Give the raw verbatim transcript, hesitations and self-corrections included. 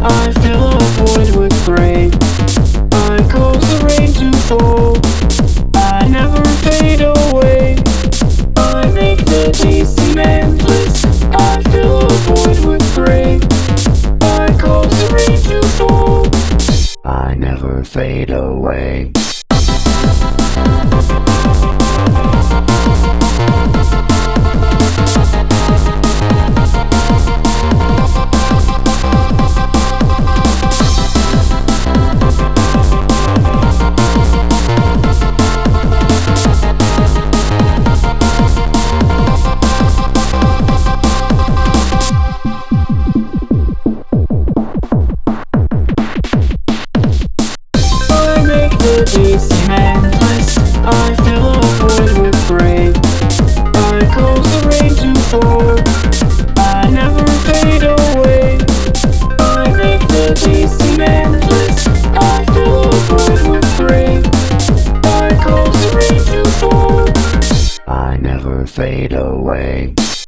I fill a void with gray. I cause the rain to fall. I never fade away. I make the day seem endless. I fill a void with gray. I cause the rain to fall. I never fade away. The days seem endless. I fill a void with gray. I cause the rain to fall. I never fade away. I make the days seem endless. I fill a void with gray. I cause the rain to fall. I never fade away.